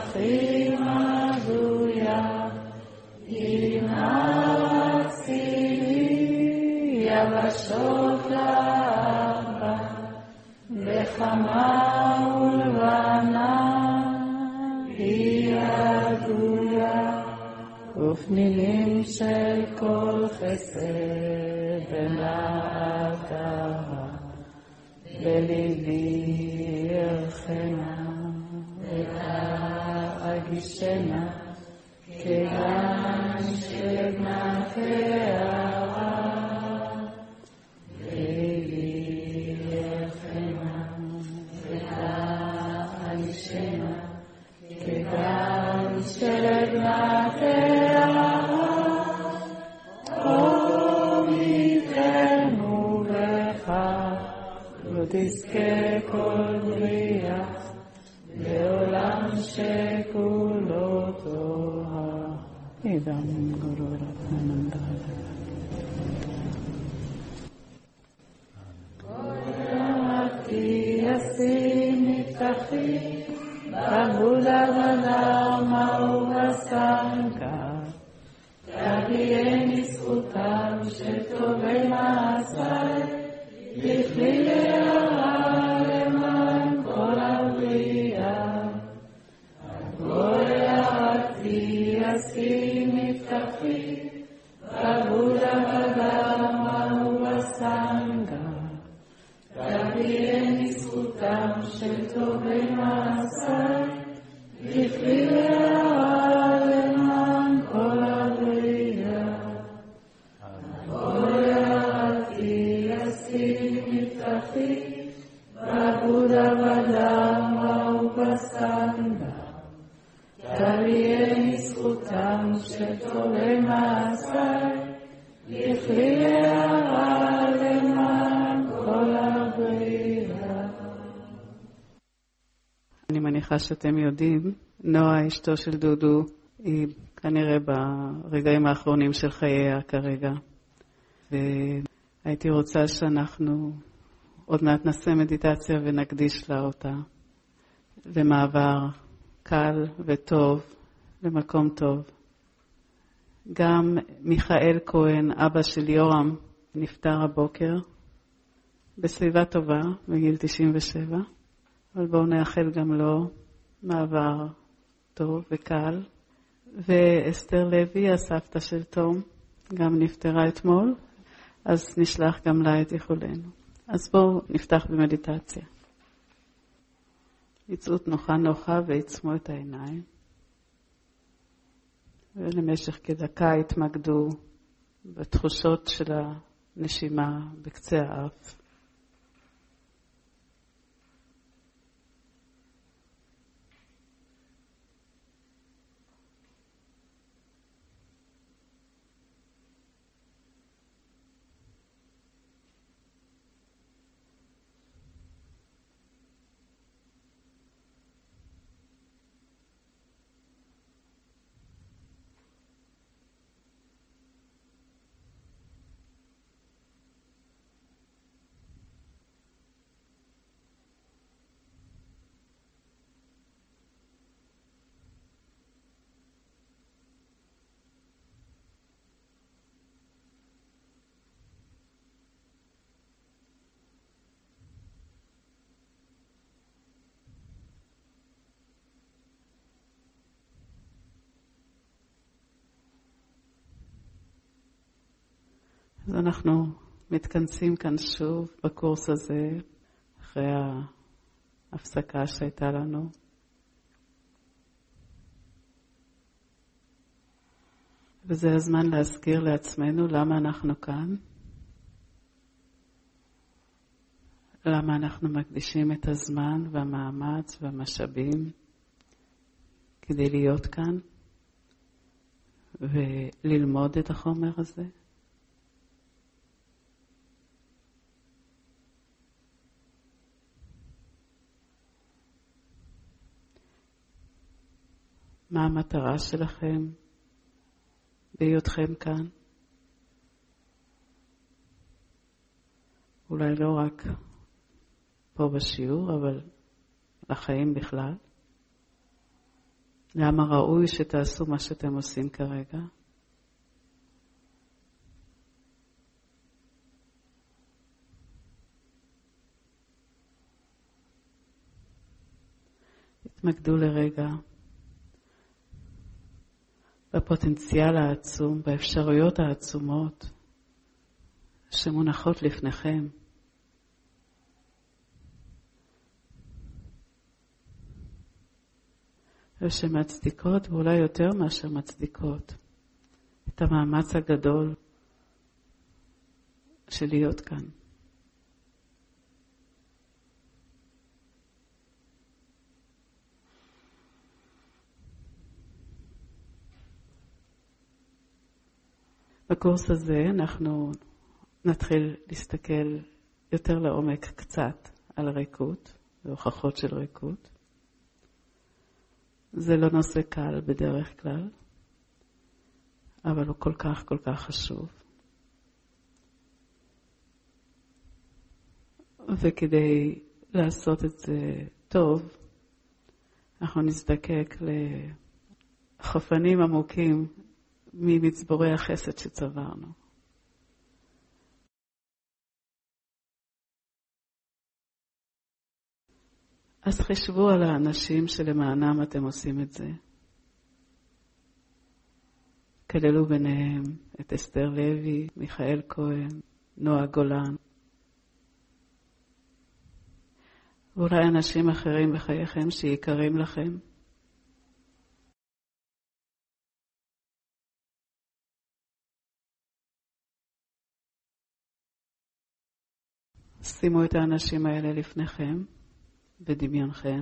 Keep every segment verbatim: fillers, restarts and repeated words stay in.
הכי מדויה, הנעצי לי יבשות לאבא, בחמה ולבנה היא הגויה, ופנינים של כל חסד ונעתה, בליבי ירחנה ולהגישנה, כגן של נפארה, בליבי ירחנה ולהגישנה, כגן של נפארה, אור יתנו לך, לא תזכה כל בריאה, לעולם שכולו תורה. אידם גורו רבננדה. אהבתי ישים נפתחי, בבודה ודמה ובסנקה, תביאני זכותם של טובי מעשי, לכלי להרע למען כל הבריאה. כל אהבתי ישים מבטחי, בבודה ודמה ובסנגה, תביאני זכותם של טובי מעשי, לכלי להרע למען כל הבריאה. כל אהבתי ישים מבטחי, בבודה ודמה ובסנגה, תביאני זכותם של טובי מעשי, לכלי להרע למען כל הבריאה. אני מניחה שאתם יודעים, נועה, אשתו של דודו, היא כנראה ברגעים האחרונים של חייה כרגע. והייתי רוצה שאנחנו עוד מעט נעשה מדיטציה ונקדיש לה אותה למעבר קל וטוב, למקום טוב. גם מיכאל כהן, אבא של יורם, נפטר הבוקר בסביבה טובה, בגיל תשעים ושבע. אבל בואו נאחל גם לו מעבר טוב וקל. ואסתר לוי, הסבתא של תום, גם נפטרה אתמול, אז נשלח גם לה את איחולנו. אז בואו נפתח במדיטציה. יצאות נוחה נוחה ועצמו את העיניים. ולמשך כדקה התמקדו בתחושות של הנשימה בקצה האף. אז אנחנו מתכנסים כאן שוב בקורס הזה, אחרי ההפסקה שהייתה לנו. וזה הזמן להזכיר לעצמנו למה אנחנו כאן. למה אנחנו מקדישים את הזמן והמאמץ והמשאבים כדי להיות כאן וללמוד את החומר הזה. מה המטרה שלכם בהיותכם כאן? אולי לא רק פה בשיעור, אבל לחיים בכלל. למה ראוי שתעשו מה שאתם עושים כרגע? התמקדו לרגע בפוטנציאל העצום, באפשרויות העצומות שמונחות לפניכם. ושמצדיקות, ואולי יותר מאשר מצדיקות, את המאמץ הגדול של להיות כאן. בקורס הזה אנחנו נתחיל להסתכל יותר לעומק קצת על הריקות והוכחות של ריקות. זה לא נושא קל בדרך כלל, אבל הוא כל כך כל כך חשוב. וכדי לעשות את זה טוב, אנחנו נזדקק לחפנים עמוקים ממצבורי החסד שצברנו. אז חשבו על האנשים שלמענם אתם עושים את זה. כללו ביניהם את אסתר לוי, מיכאל כהן, נועה גולן. ואולי אנשים אחרים בחייכם שיקרים לכם. שימו את האנשים האלה לפניכם. בדמיונכם.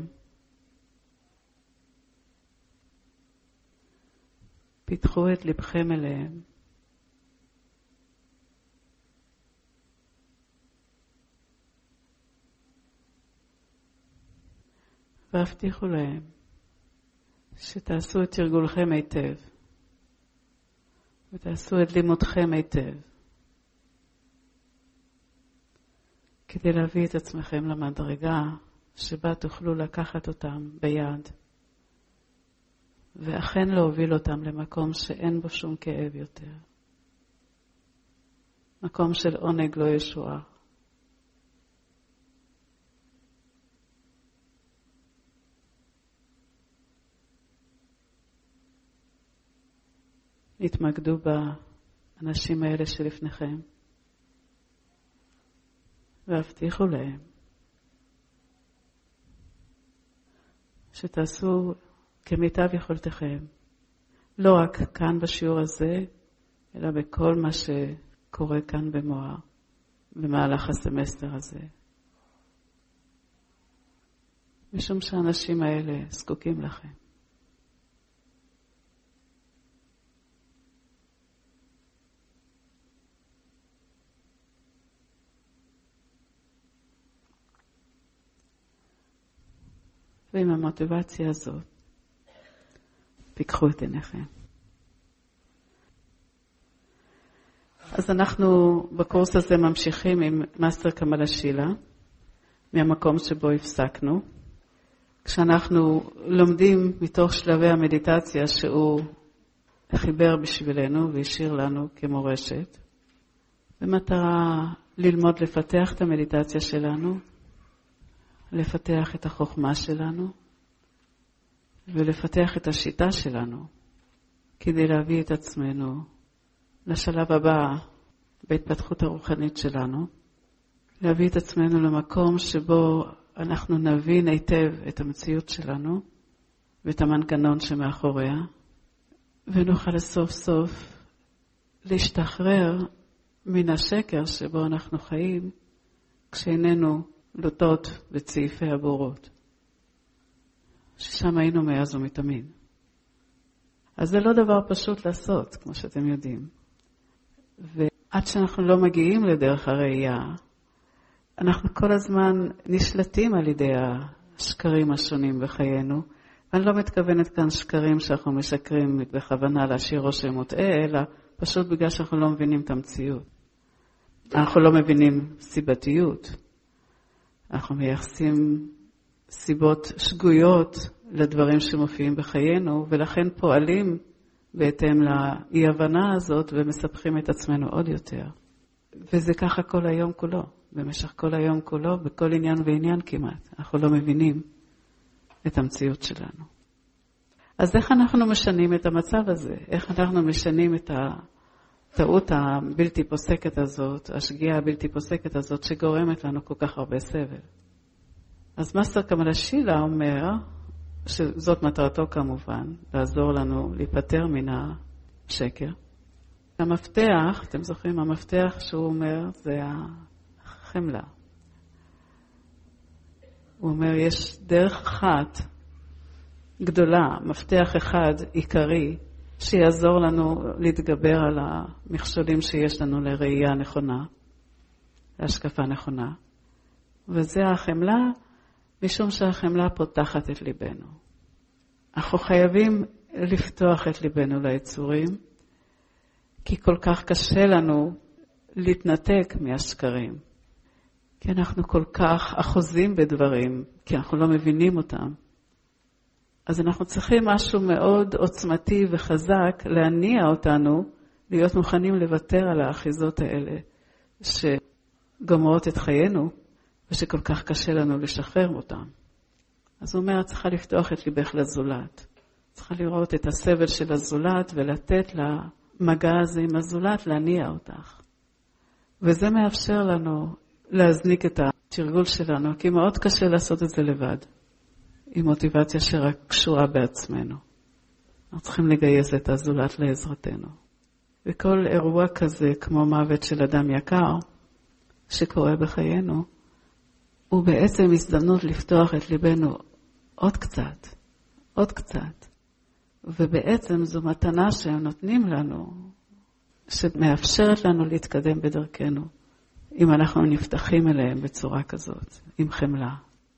פיתחו את לבכם אליהם. והבטיחו להם שתעשו את תרגולכם היטב. ותעשו את לימודכם היטב. כדי להביא את עצמכם למדרגה שבה תוכלו לקחת אותם ביד, ואכן להוביל אותם למקום שאין בו שום כאב יותר. מקום של עונג לא ישועה. התמקדו באנשים האלה שלפניכם, והבטיחו להם שתעשו כמיטב יכולתכם, לא רק כאן בשיעור הזה, אלא בכל מה שקורה כאן במוהר, במהלך הסמסטר הזה. משום שהאנשים האלה זקוקים לכם. ועם המוטיבציה הזאת, פיקחו את עיניכם. אז אנחנו בקורס הזה ממשיכים עם מאסטר קמאלה שילה, מהמקום שבו הפסקנו. כשאנחנו לומדים מתוך שלבי המדיטציה שהוא חיבר בשבילנו והשאיר לנו כמורשת, במטרה ללמוד לפתח את המדיטציה שלנו, לפתח את החוכמה שלנו, ולפתח את השיטה שלנו, כדי להביא את עצמנו לשלב הבא בהתפתחות הרוחנית שלנו, להביא את עצמנו למקום שבו אנחנו נבין היטב את המציאות שלנו, ואת המנגנון שמאחוריה, ונוכל סוף סוף להשתחרר מן השקר שבו אנחנו חיים, כשאיננו לוטות בצעיפי הבורות, ששם היינו מאז ומתמיד. אז זה לא דבר פשוט לעשות, כמו שאתם יודעים. ועד שאנחנו לא מגיעים לדרך הראייה, אנחנו כל הזמן נשלטים על ידי השקרים השונים בחיינו, ואני לא מתכוונת כאן שקרים שאנחנו משקרים בכוונה להשאיר רושם מוטעה, אלא פשוט בגלל שאנחנו לא מבינים את המציאות. אנחנו לא מבינים סיבתיות. אנחנו מייחסים סיבות שגויות לדברים שמופיעים בחיינו, ולכן פועלים בהתאם לאי-הבנה הזאת ומספחים את עצמנו עוד יותר. וזה ככה כל היום כולו, במשך כל היום כולו, בכל עניין ועניין כמעט. אנחנו לא מבינים את המציאות שלנו. אז איך אנחנו משנים את המצב הזה? איך אנחנו משנים את הטעות הבלתי פוסקת הזאת, השגיאה הבלתי פוסקת הזאת שגורמת לנו כל כך הרבה סבל? אז מאסטר קמאלה שילה אומר, שזאת מטרתו כמובן, לעזור לנו להיפטר מן השקר. המפתח, אתם זוכרים, המפתח שהוא אומר זה החמלה. הוא אומר, יש דרך אחת גדולה, מפתח אחד עיקרי, שיעזור לנו להתגבר על המכשולים שיש לנו לראייה נכונה, להשקפה נכונה. וזה החמלה, משום שהחמלה פותחת את ליבנו. אנחנו חייבים לפתוח את ליבנו ליצורים, כי כל כך קשה לנו להתנתק מהשקרים. כי אנחנו כל כך אחוזים בדברים, כי אנחנו לא מבינים אותם. אז אנחנו צריכים משהו מאוד עוצמתי וחזק להניע אותנו, להיות מוכנים לוותר על האחיזות האלה, שגומרות את חיינו, ושכל כך קשה לנו לשחרר אותם. אז הוא אומר, צריכה לפתוח את ליבך לזולת. צריכה לראות את הסבל של הזולת, ולתת למגע הזה עם הזולת להניע אותך. וזה מאפשר לנו להזניק את התרגול שלנו, כי מאוד קשה לעשות את זה לבד. עם מוטיבציה שרק קשורה בעצמנו. אנחנו צריכים לגייס את הזולת לעזרתנו. וכל אירוע כזה, כמו מוות של אדם יקר, שקורה בחיינו, הוא בעצם הזדמנות לפתוח את ליבנו עוד קצת, עוד קצת. ובעצם זו מתנה שהם נותנים לנו, שמאפשרת לנו להתקדם בדרכנו, אם אנחנו נפתחים אליהם בצורה כזאת, עם חמלה.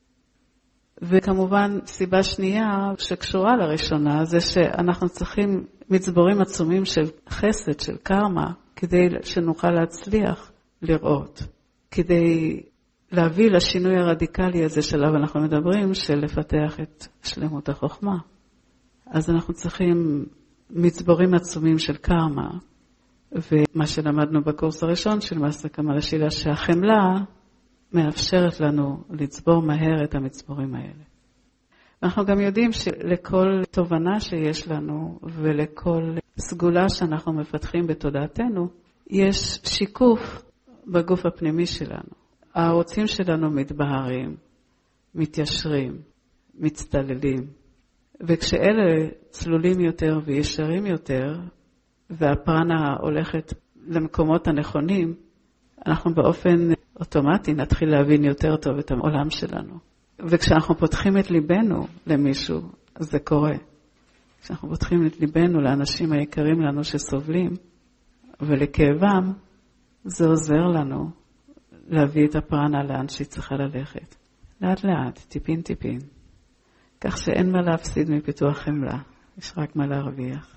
וכמובן, סיבה שנייה שקשורה לראשונה, זה שאנחנו צריכים מצבורים עצומים של חסד, של קרמה, כדי שנוכל להצליח לראות, כדי להביא לשינוי הרדיקלי הזה שלו אנחנו מדברים, של לפתח את שלמות החוכמה. אז אנחנו צריכים מצבורים עצומים של קרמה, ומה שלמדנו בקורס הראשון של מאסטר קמאלה שילה, שהחמלה מאפשרת לנו לצבור מהר את המצבורים האלה. אנחנו גם יודעים שלכל תובנה שיש לנו ולכל סגולה שאנחנו מפתחים בתודעתנו, יש שיקוף בגוף הפנימי שלנו. הערוצים שלנו מתבהרים, מתיישרים, מצטללים. וכשאלה צלולים יותר וישרים יותר, והפרנה הולכת למקומות הנכונים, אנחנו באופן אוטומטי נתחיל להבין יותר טוב את העולם שלנו. וכשאנחנו פותחים את ליבנו למישהו, אז זה קורה. כשאנחנו פותחים את ליבנו לאנשים היקרים לנו שסובלים, ולכאבם, זה עוזר לנו להביא את הפרנה לאן שהיא צריכה ללכת. לאט לאט, טיפין טיפין. כך שאין מה להפסיד מפיתוח חמלה, יש רק מה להרוויח.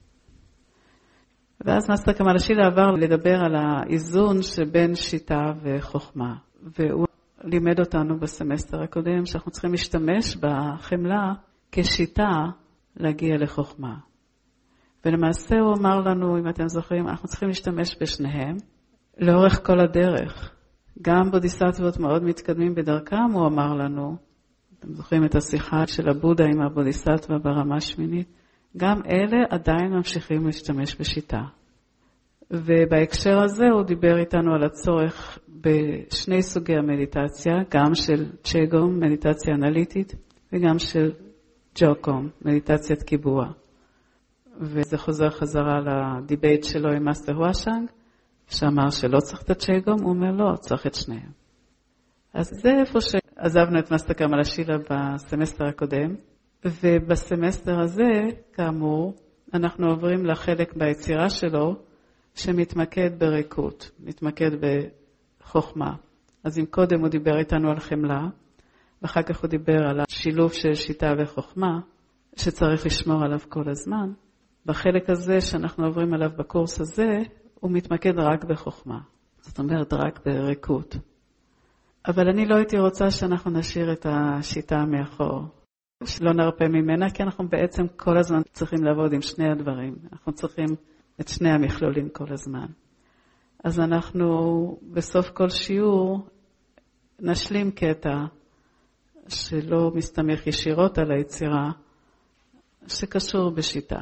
ואז מאסטר קמאלה שילה עבר לדבר על האיזון שבין שיטה וחוכמה. והוא לימד אותנו בסמסטר הקודם שאנחנו צריכים להשתמש בחמלה כשיטה להגיע לחוכמה. ולמעשה הוא אמר לנו, אם אתם זוכרים, אנחנו צריכים להשתמש בשניהם לאורך כל הדרך. גם בודיסטבות מאוד מתקדמים בדרכם, הוא אמר לנו, אתם זוכרים את השיחה של הבודה עם הבודיסטבה ברמה השמינית, גם אלה עדיין ממשיכים להשתמש בשיטה. ובהקשר הזה הוא דיבר איתנו על הצורך בשני סוגי המדיטציה, גם של צ'גום, מדיטציה אנליטית, וגם של ג'וקום, מדיטציית קיבוע. וזה חוזר חזרה לדיבייט שלו עם מאסטר הואשנג, שאמר שלא צריך את הצ'גום, הוא אומר לא, צריך את שניהם. אז זה איפה שעזבנו את מאסטר קמאלה שילה בסמסטר הקודם, ובסמסטר הזה, כאמור, אנחנו עוברים לחלק ביצירה שלו, שמתמקד בריקות, מתמקד בחוכמה. אז אם קודם הוא דיבר איתנו על חמלה, ואחר כך הוא דיבר על השילוב של שיטה וחוכמה, שצריך לשמור עליו כל הזמן, בחלק הזה שאנחנו עוברים עליו בקורס הזה, הוא מתמקד רק בחוכמה. זאת אומרת, רק בריקות. אבל אני לא הייתי רוצה שאנחנו נשאיר את השיטה מאחור, שלא נרפה ממנה, כי אנחנו בעצם כל הזמן צריכים לעבוד עם שני הדברים. אנחנו צריכים את שני המכלולים כל הזמן. אז אנחנו בסוף כל שיעור נשלים קטע שלא מסתמך ישירות על היצירה, שקשור בשיטה.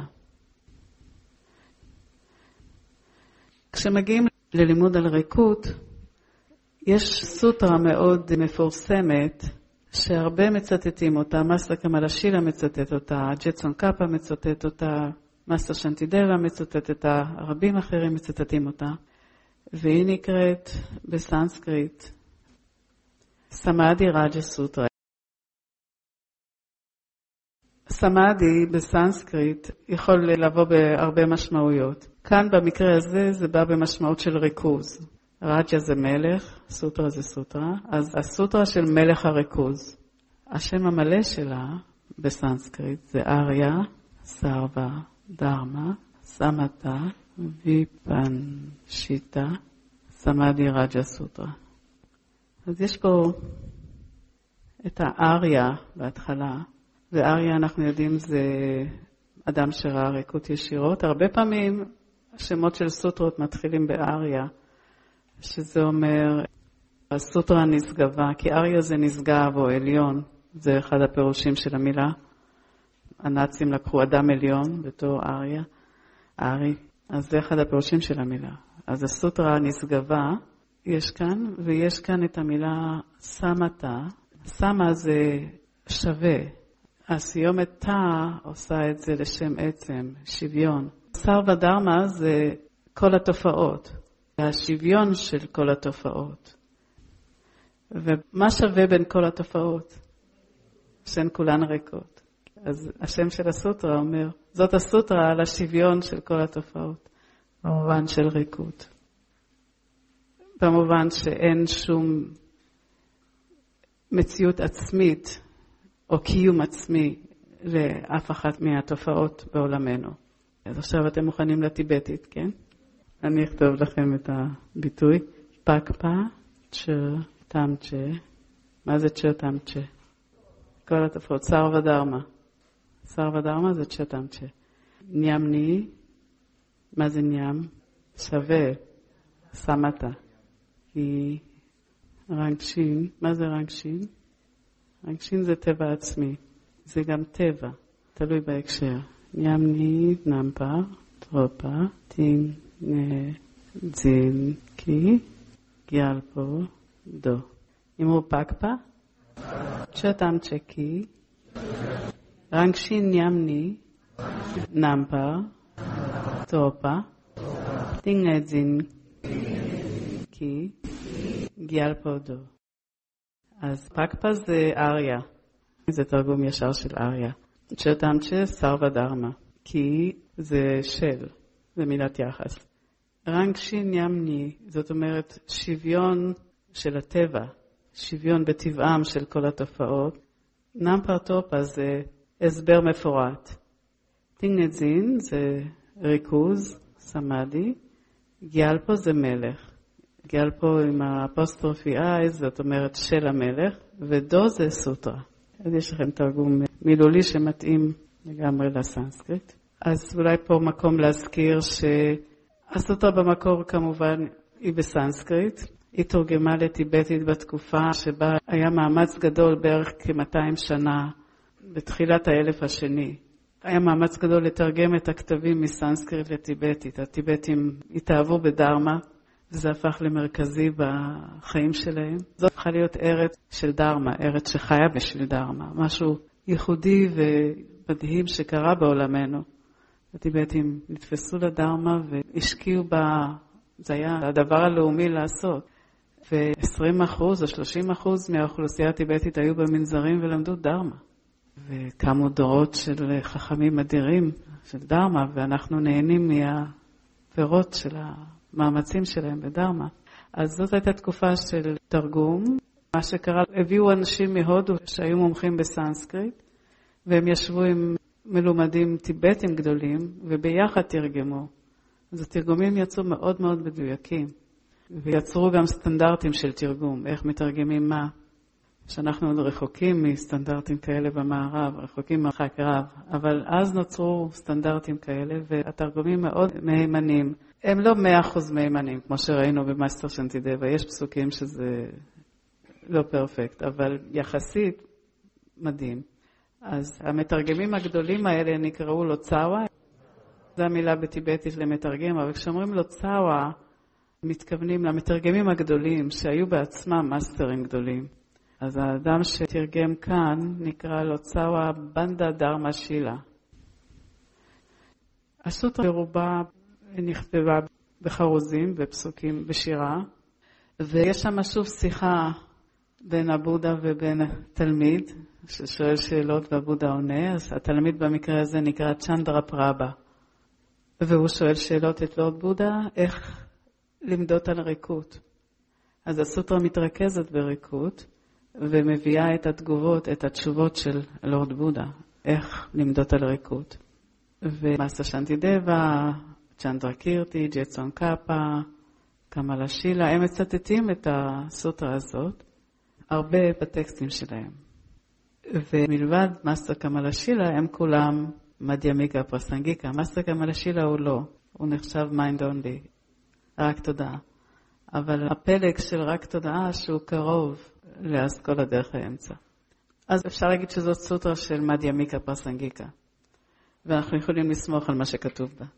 כשמגיעים ללימוד על ריקות, יש סוטרה מאוד מפורסמת, שהרבה מצטטים אותה, מסטר קמאלה שילה מצטט אותה, ג'טסון קאפה מצטט אותה, מסטר שנטידבה מצטט אותה, רבים אחרים מצטטים אותה, והיא נקראת בסנסקריט סמאדי רג'ה סוטרה. סמאדי בסנסקריט יכול לבוא בהרבה משמעויות. כאן במקרה הזה זה בא במשמעות של ריכוז. רג'ה זה מלך, סוטרה זה סוטרה, אז הסוטרה של מלך הריכוז. השם המלא שלה בסנסקריט זה אריה, סרבה, דרמה, סמתה, ויפנשיטה, סמאדי רג'ה סוטרה. אז יש פה את האריה בהתחלה, ואריה אנחנו יודעים זה אדם שראה ריקות ישירות. הרבה פעמים השמות של סוטרות מתחילים באריה, שזה אומר הסוטרה נשגבה, כי אריה זה נשגב או עליון, זה אחד הפירושים של המילה. הנאצים לקחו אדם עליון בתור אריה, ארי, אז זה אחד הפירושים של המילה. אז הסוטרה נשגבה יש כאן, ויש כאן את המילה סמתה. סמה זה שווה. הסיומת תא עושה את זה לשם עצם, שוויון. סרבה דרמה זה כל התופעות, השוויון של כל התופעות. ומה שווה בין כל התופעות? שהן כולן ריקות. אז השם של הסוטרה אומר, זאת הסוטרה על השוויון של כל התופעות, במובן של ריקות. במובן שאין שום מציאות עצמית או קיום עצמי לאף אחת מהתופעות בעולמנו. אז עכשיו אתם מוכנים לטיבטית, כן? אני אכתוב לכם את הביטוי. פקפה, צ'ר, תמצ'ה. מה זה צ'ר תמצ'ה? כל התופעות. סרבה דרמה. סרבה דרמה זה צ'ר תמצ'ה. ניאמני, מה זה ניאם? שווה, סמתה. כי רגשין, מה זה רגשין? רגשין זה טבע עצמי. זה גם טבע, תלוי בהקשר. ניאמני, נמפה, טרופה, טין, נזין, קי, גיאלפו, דו. אמרו פקפה, צ'תם צ'קי, רגשין ניאמני, נמפה, טרופה, טין נזין, קי, גיאלפו, דו. אז פקפה זה אריה, זה תרגום ישר של אריה. צ'רטמצ'ה סרבה דרמה, כי זה של, זה מילת יחס. רגשין ימני, זאת אומרת שוויון של הטבע, שוויון בטבעם של כל התופעות. נמפרטופה זה הסבר מפורט. טינגנזין זה ריכוז, סמאדי. גיאלפו זה מלך. גיאלפו עם האפוסטרופי אי, זאת אומרת של המלך, ודו זה סוטרה. אז יש לכם תרגום מילולי שמתאים לגמרי לסנסקריט. אז אולי פה מקום להזכיר שהסוטרה במקור כמובן היא בסנסקריט. היא תורגמה לטיבטית בתקופה שבה היה מאמץ גדול בערך כ-מאתיים שנה בתחילת האלף השני. היה מאמץ גדול לתרגם את הכתבים מסנסקריט לטיבטית. הטיבטים התאהבו בדרמה, וזה הפך למרכזי בחיים שלהם. זאת הפכה להיות ארץ של דרמה, ארץ שחיה בשביל דרמה. משהו ייחודי ומדהים שקרה בעולמנו. הטיבטים נתפסו לדרמה והשקיעו בה, זה היה הדבר הלאומי לעשות. ו-עשרים אחוז או שלושים אחוז מהאוכלוסייה הטיבטית היו במנזרים ולמדו דרמה. וקמו דורות של חכמים אדירים של דרמה, ואנחנו נהנים מהפירות של המאמצים שלהם בדרמה. אז זאת הייתה תקופה של תרגום. מה שקרה, הביאו אנשים מהודו שהיו מומחים בסנסקריט, והם ישבו עם מלומדים טיבטים גדולים, וביחד תרגמו. אז התרגומים יצאו מאוד מאוד מדויקים. ויצרו גם סטנדרטים של תרגום, איך מתרגמים מה. שאנחנו עוד רחוקים מסטנדרטים כאלה במערב, רחוקים מרחק רב, אבל אז נוצרו סטנדרטים כאלה, והתרגומים מאוד מהימנים. הם לא מאה אחוז מהימנים, כמו שראינו במאסטר שנטידבה, יש פסוקים שזה לא פרפקט, אבל יחסית מדהים. אז המתרגמים הגדולים האלה נקראו לו צאווה, זו המילה בטיבטית למתרגם, אבל כשאומרים לו צאווה, מתכוונים למתרגמים הגדולים שהיו בעצמם מאסטרים גדולים. אז האדם שתרגם כאן נקרא לו צאווה בנדה דרמה שילה. הסוטרה ברובה נכתבה בחרוזים, בפסוקים, בשירה, ויש שם שוב שיחה בין הבודה ובין תלמיד, ששואל שאלות והבודה עונה, אז התלמיד במקרה הזה נקרא צ'נדרה פרבה, והוא שואל שאלות את לורד בודה, איך למדות על ריקות. אז הסוטרה מתרכזת בריקות, ומביאה את התגובות, את התשובות של לורד בודה, איך למדות על ריקות. ומאסטר שנטידבה, צ'נדרה קירטי, ג'טסון קאפה, קמלה שילה, הם מצטטים את הסוטרה הזאת, הרבה בטקסטים שלהם. ומלבד מאסטר קמלה שילה, הם כולם מדhyamika פרסנגיקה. מאסטר קמלה שילה הוא לא, הוא נחשב מיינד אונלי, רק תודעה. אבל הפלג של רק תודעה שהוא קרוב לאסכולה דרך האמצע. אז אפשר להגיד שזאת סוטרה של מדhyamika פרסנגיקה. ואנחנו יכולים לסמוך על מה שכתוב בה.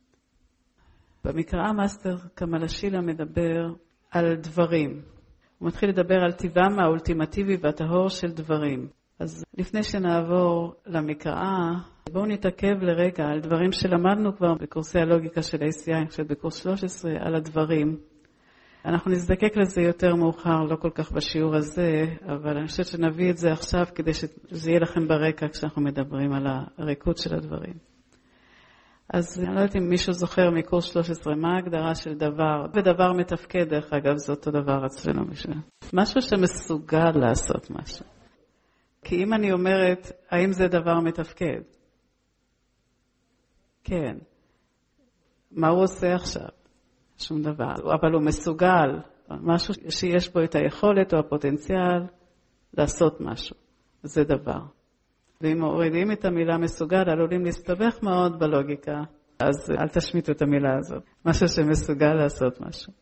במקרא מאסטר קמלה שילה מדבר על דברים. הוא מתחיל לדבר על טבעם האולטימטיבי והטהור של דברים. אז לפני שנעבור למקרא, בואו נתעכב לרגע על דברים שלמדנו כבר בקורסי הלוגיקה של איי סי איי, עכשיו בקורס שלוש עשרה, על הדברים. אנחנו נזדקק לזה יותר מאוחר, לא כל כך בשיעור הזה, אבל אני חושבת שנביא את זה עכשיו כדי שזה יהיה לכם ברקע כשאנחנו מדברים על הריקות של הדברים. אז אני לא יודעת אם מישהו זוכר מקורס שלוש עשרה, מה ההגדרה של דבר, ודבר מתפקד, דרך אגב, זה אותו דבר אצלנו בשביל. משהו שמסוגל לעשות משהו. כי אם אני אומרת, האם זה דבר מתפקד? כן. מה הוא עושה עכשיו? שום דבר. אבל הוא מסוגל, משהו שיש בו את היכולת או הפוטנציאל לעשות משהו. זה דבר. ואם מורידים את המילה מסוגל, עלולים להסתבך מאוד בלוגיקה, אז אל תשמיטו את המילה הזאת. משהו שמסוגל לעשות משהו.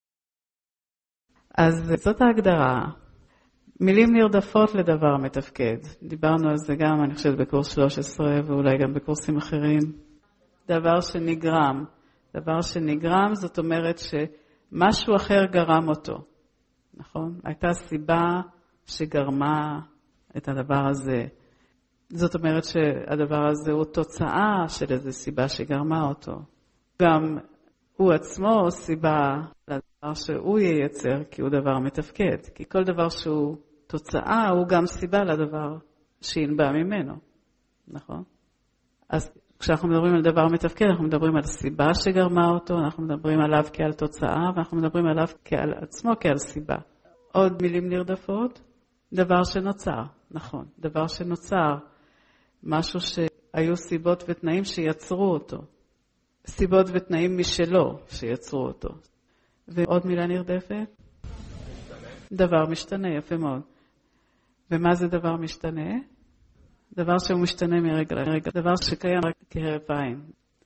אז זאת ההגדרה. מילים נרדפות לדבר מתפקד. דיברנו על זה גם, אני חושבת, בקורס שלוש עשרה, ואולי גם בקורסים אחרים. דבר שנגרם. דבר שנגרם, זאת אומרת שמשהו אחר גרם אותו. נכון? הייתה סיבה שגרמה את הדבר הזה. זאת אומרת שהדבר הזה הוא תוצאה של איזו סיבה שגרמה אותו. גם הוא עצמו סיבה לדבר שהוא ייצר, כי הוא דבר מתפקד. כי כל דבר שהוא תוצאה הוא גם סיבה לדבר שינבע ממנו. נכון? אז כשאנחנו מדברים על דבר מתפקד, אנחנו מדברים על סיבה שגרמה אותו, אנחנו מדברים עליו כעל תוצאה, ואנחנו מדברים עליו כעל עצמו כעל סיבה. עוד מילים נרדפות, דבר שנוצר, נכון, דבר שנוצר, משהו שהיו סיבות ותנאים שיצרו אותו, סיבות ותנאים משלו שיצרו אותו. ועוד מילה נרדפת? דבר משתנה, יפה מאוד. ומה זה דבר משתנה? דבר שהוא משתנה מרגע לרגע, דבר שקיים רק כהרף עין.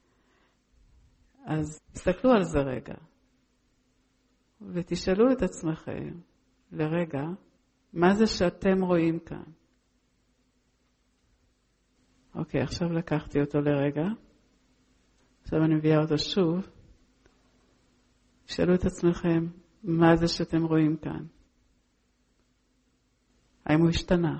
אז תסתכלו על זה רגע, ותשאלו את עצמכם לרגע, מה זה שאתם רואים כאן? אוקיי, עכשיו לקחתי אותו לרגע, עכשיו אני מביאה אותו שוב, תשאלו את עצמכם, מה זה שאתם רואים כאן? האם הוא השתנה?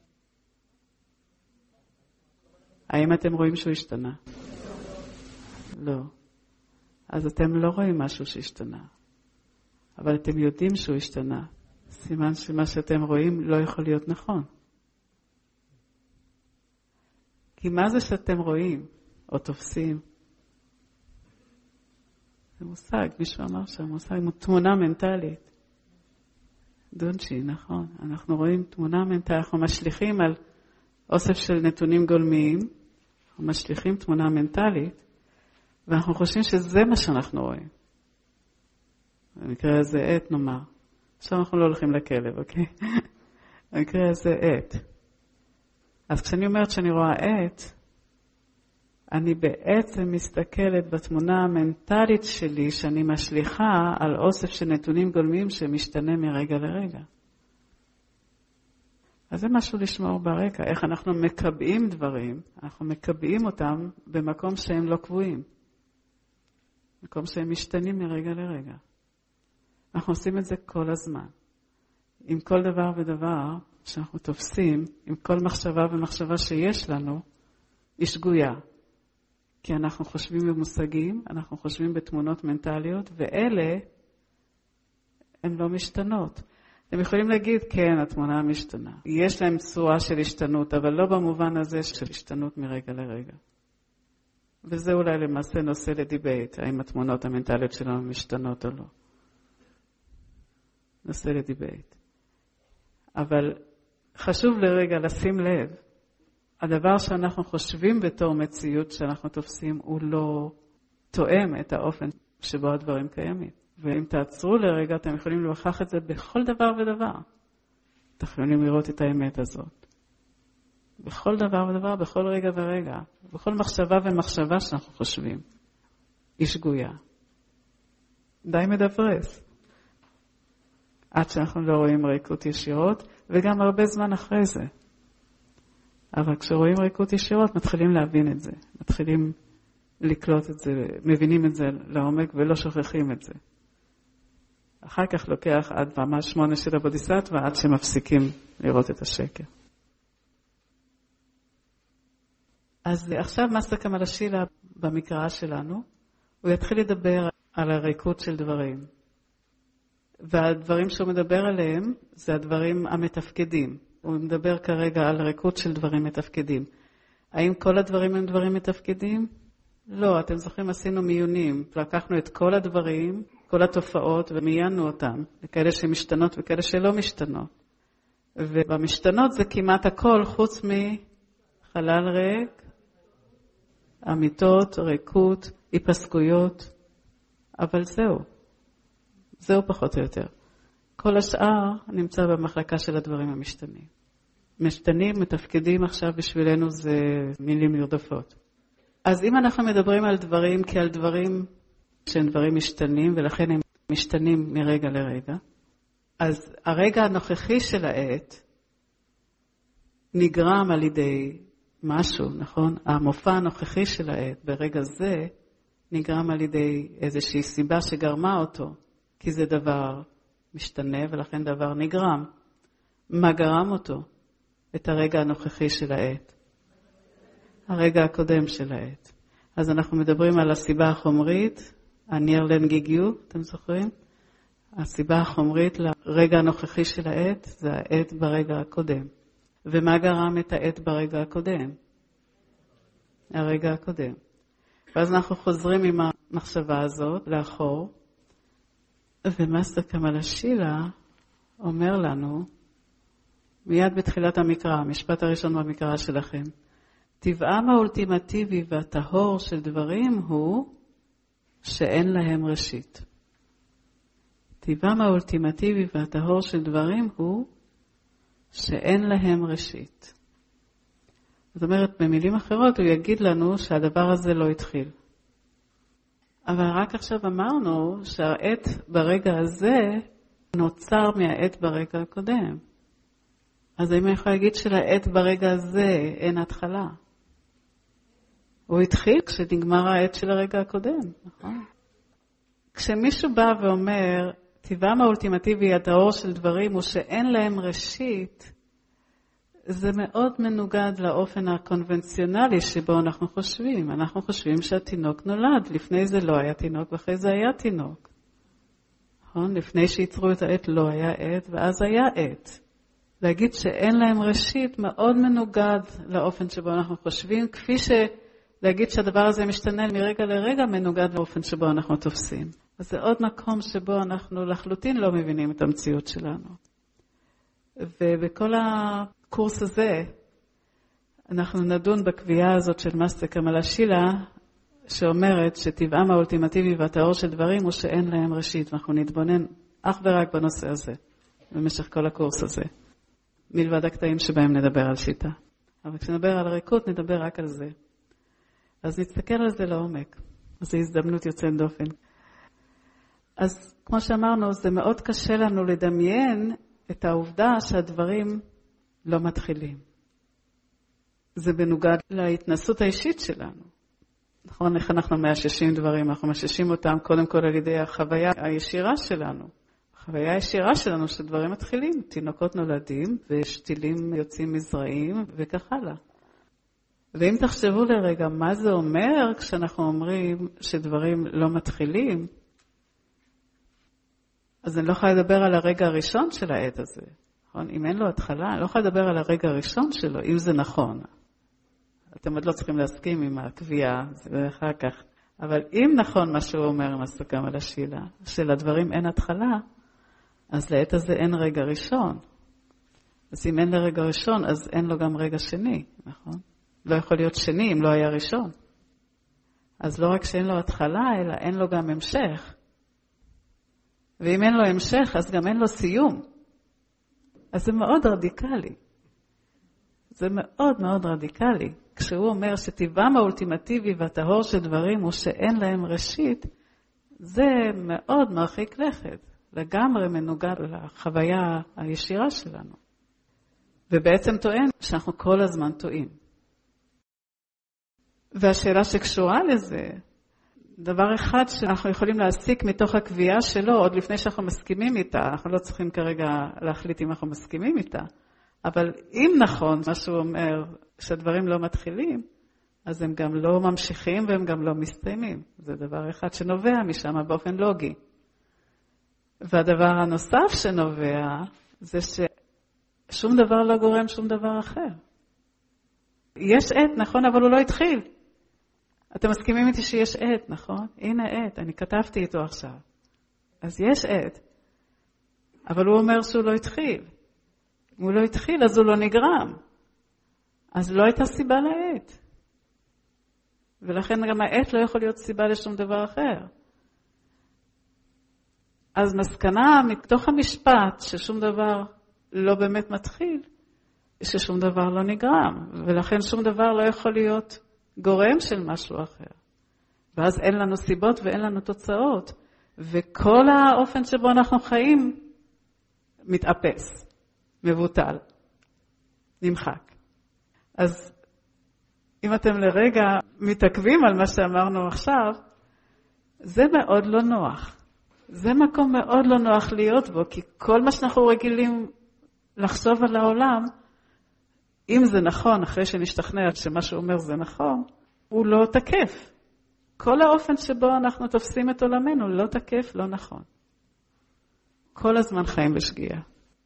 האם אתם רואים שהוא השתנה? לא. אז אתם לא רואים משהו שהשתנה. אבל אתם יודעים שהוא השתנה. סימן שמה שאתם רואים לא יכול להיות נכון. כי מה זה שאתם רואים או תופסים? זה מושג, מישהו אמר שהמושג הוא תמונה מנטלית. דונצ'י, נכון. אנחנו רואים תמונה מנטלית, אנחנו משליכים על אוסף של נתונים גולמיים, אנחנו משליכים תמונה מנטלית, ואנחנו חושבים שזה מה שאנחנו רואים. במקרה הזה עת נאמר. עכשיו אנחנו לא הולכים לכלב, אוקיי? במקרה הזה עת. אז כשאני אומרת שאני רואה עת, אני בעצם מסתכלת בתמונה המנטלית שלי שאני משליחה על אוסף של נתונים גולמיים שמשתנה מרגע לרגע. אז זה משהו לשמור ברקע, איך אנחנו מקבעים דברים, אנחנו מקבעים אותם במקום שהם לא קבועים. מקום שהם משתנים מרגע לרגע. אנחנו עושים את זה כל הזמן. עם כל דבר ודבר שאנחנו תופסים, עם כל מחשבה ומחשבה שיש לנו, היא שגויה. כי אנחנו חושבים במושגים, אנחנו חושבים בתמונות מנטליות, ואלה הן לא משתנות. אתם יכולים להגיד, כן, התמונה משתנה. יש להם צורה של השתנות, אבל לא במובן הזה של השתנות מרגע לרגע. וזה אולי למעשה נושא לדיבייט, האם התמונות המנטליות שלנו משתנות או לא. נושא לדיבייט. אבל חשוב לרגע לשים לב, הדבר שאנחנו חושבים בתור מציאות שאנחנו תופסים הוא לא תואם את האופן שבו הדברים קיימים. ואם תעצרו לרגע, אתם יכולים להוכח את זה בכל דבר ודבר. אתם יכולים לראות את האמת הזאת. בכל דבר ודבר, בכל רגע ורגע, בכל מחשבה ומחשבה שאנחנו חושבים. היא שגויה. די מדברס. עד שאנחנו לא רואים ריקות ישירות, וגם הרבה זמן אחרי זה. אבל כשרואים ריקות ישירות, מתחילים להבין את זה. מתחילים לקלוט את זה, מבינים את זה לעומק ולא שוכחים את זה. אחר כך לוקח עד ממש שמונה של הבודיסטווה, עד שמפסיקים לראות את השקר. אז עכשיו מסטר קמאלה שילה במקרא שלנו, הוא יתחיל לדבר על הריקות של דברים. והדברים שהוא מדבר עליהם זה הדברים המתפקדים. הוא מדבר כרגע על ריקות של דברים מתפקדים. האם כל הדברים הם דברים מתפקדים? לא, אתם זוכרים, עשינו מיונים. לקחנו את כל הדברים, כל התופעות, ומיינו אותם, לכאלה שמשתנות וכאלה שלא משתנות. ובמשתנות זה כמעט הכל, חוץ מחלל ריק, אמיתות, ריקות, היפסקויות. אבל זהו. זהו פחות או יותר. כל השאר נמצא במחלקה של הדברים המשתנים. משתנים, מתפקדים עכשיו בשבילנו זה מילים נרדפות. אז אם אנחנו מדברים על דברים כעל דברים שהם דברים משתנים, ולכן הם משתנים מרגע לרגע, אז הרגע הנוכחי של העת נגרם על ידי משהו, נכון? המופע הנוכחי של העת ברגע זה נגרם על ידי איזושהי סיבה שגרמה אותו, כי זה דבר משתנה ולכן דבר נגרם. מה גרם אותו? את הרגע הנוכחי של העת. הרגע הקודם של העת. אז אנחנו מדברים על הסיבה החומרית, הנירלן גיגיו, אתם זוכרים? הסיבה החומרית לרגע הנוכחי של העת זה העת ברגע הקודם. ומה גרם את העת ברגע הקודם? הרגע הקודם. ואז אנחנו חוזרים עם המחשבה הזאת לאחור, ומסטר קמאלה שילה אומר לנו, מיד בתחילת המקרא, המשפט הראשון במקרא שלכם, טבעם האולטימטיבי והטהור של דברים הוא שאין להם ראשית. טבעם האולטימטיבי והטהור של דברים הוא שאין להם ראשית. זאת אומרת, במילים אחרות הוא יגיד לנו שהדבר הזה לא התחיל. אבל רק עכשיו אמרנו שהעת ברגע הזה נוצר מהעת ברגע הקודם. אז האם אני יכולה להגיד שלעת ברגע הזה אין התחלה? הוא התחיל כשנגמר העת של הרגע הקודם, נכון? כשמישהו בא ואומר, טבעם האולטימטיבי הטהור של דברים הוא שאין להם ראשית, זה מאוד מנוגד לאופן הקונבנציונלי שבו אנחנו חושבים. אנחנו חושבים שהתינוק נולד, לפני זה לא היה תינוק ואחרי זה היה תינוק. נכון? לפני שיצרו את העת לא היה עת ואז היה עת. להגיד שאין להם ראשית מאוד מנוגד לאופן שבו אנחנו חושבים, כפי שלהגיד שהדבר הזה משתנה מרגע לרגע מנוגד לאופן שבו אנחנו תופסים. אז זה עוד מקום שבו אנחנו לחלוטין לא מבינים את המציאות שלנו. ובכל הקורס הזה אנחנו נדון בקביעה הזאת של מסטר קמאלה שילה שאומרת שטבעם האולטימטיבי והטהור של דברים הוא שאין להם ראשית, ואנחנו נתבונן אך ורק בנושא הזה, במשך כל הקורס הזה, מלבד הקטעים שבהם נדבר על שיטה. אבל כשנדבר על ריקות נדבר רק על זה. אז נסתכל על זה לעומק, אז זו הזדמנות יוצאת דופן. אז כמו שאמרנו, זה מאוד קשה לנו לדמיין את העובדה שהדברים לא מתחילים. זה בנוגד להתנסות האישית שלנו. נכון, איך אנחנו מאששים דברים? אנחנו מאששים אותם קודם כל על ידי החוויה הישירה שלנו. החוויה הישירה שלנו שדברים מתחילים. תינוקות נולדים ושתילים יוצאים מזרעים וכך הלאה. ואם תחשבו לרגע מה זה אומר כשאנחנו אומרים שדברים לא מתחילים, אז אני לא יכולה לדבר על הרגע הראשון של העד הזה. נכון? אם אין לו התחלה, אני לא יכולה לדבר על הרגע הראשון שלו, אם זה נכון. אתם עוד לא צריכים להסכים עם הקביעה, זה אחר כך. אבל אם נכון מה שהוא אומר, מסוכם על השאלה, שלדברים אין התחלה, אז לעת הזה אין רגע ראשון. אז אם אין לרגע ראשון, אז אין לו גם רגע שני, נכון? לא יכול להיות שני אם לא היה ראשון. אז לא רק שאין לו התחלה, אלא אין לו גם המשך. ואם אין לו המשך, אז גם אין לו סיום. אז זה מאוד רדיקלי. זה מאוד מאוד רדיקלי. כשהוא אומר שטבעם האולטימטיבי והטהור של דברים הוא שאין להם ראשית, זה מאוד מרחיק לכת. לגמרי מנוגד לחוויה הישירה שלנו. ובעצם טוען שאנחנו כל הזמן טועים. והשאלה שקשורה לזה, דבר אחד שאנחנו יכולים להסיק מתוך הקביעה שלו, עוד לפני שאנחנו מסכימים איתה, אנחנו לא צריכים כרגע להחליט אם אנחנו מסכימים איתה, אבל אם נכון מה שהוא אומר שהדברים לא מתחילים, אז הם גם לא ממשיכים והם גם לא מסתיימים. זה דבר אחד שנובע משם באופן לוגי. והדבר הנוסף שנובע זה ששום דבר לא גורם שום דבר אחר. יש עת, נכון, אבל הוא לא התחיל. אתם מסכימים איתי שיש עת, נכון? הנה עת, אני כתבתי איתו עכשיו. אז יש עת, אבל הוא אומר שהוא לא התחיל. אם הוא לא התחיל, אז הוא לא נגרם. אז לא הייתה סיבה לעת. ולכן גם העת לא יכול להיות סיבה לשום דבר אחר. אז מסקנה מתוך המשפט ששום דבר לא באמת מתחיל, ששום דבר לא נגרם, ולכן שום דבר לא יכול להיות גורם של משהו אחר. ואז אין לנו סיבות ואין לנו תוצאות, וכל האופן שבו אנחנו חיים מתאפס, מבוטל, נמחק. אז אם אתם לרגע מתעכבים על מה שאמרנו עכשיו, זה מאוד לא נוח. זה מקום מאוד לא נוח להיות בו, כי כל מה שאנחנו רגילים לחשוב על העולם, אם זה נכון, אחרי שנשתכנע שמה שהוא אומר זה נכון, הוא לא תקף. כל האופן שבו אנחנו תופסים את עולמנו לא תקף, לא נכון. כל הזמן חיים בשגיאה.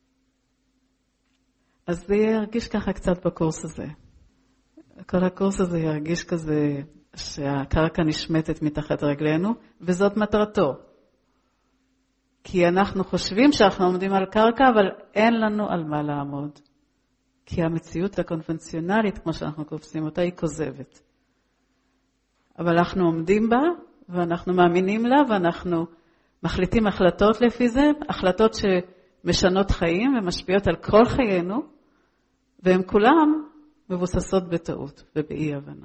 אז זה ירגיש ככה קצת בקורס הזה. כל הקורס הזה ירגיש כזה שהקרקע נשמטת מתחת רגלינו, וזאת מטרתו. כי אנחנו חושבים שאנחנו עומדים על קרקע, אבל אין לנו על מה לעמוד. כי המציאות הקונבנציונלית, כמו שאנחנו קופסים אותה, היא כוזבת. אבל אנחנו עומדים בה, ואנחנו מאמינים לה, ואנחנו מחליטים החלטות לפי זה, החלטות שמשנות חיים ומשפיעות על כל חיינו, והן כולם מבוססות בטעות ובאי הבנה.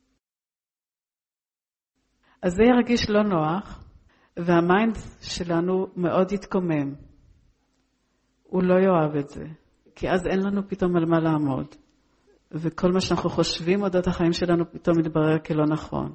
אז זה ירגיש לא נוח, והמיינד שלנו מאוד יתקומם. הוא לא יאהב את זה, כי אז אין לנו פתאום על מה לעמוד. וכל מה שאנחנו חושבים אודות החיים שלנו פתאום מתברר כלא נכון.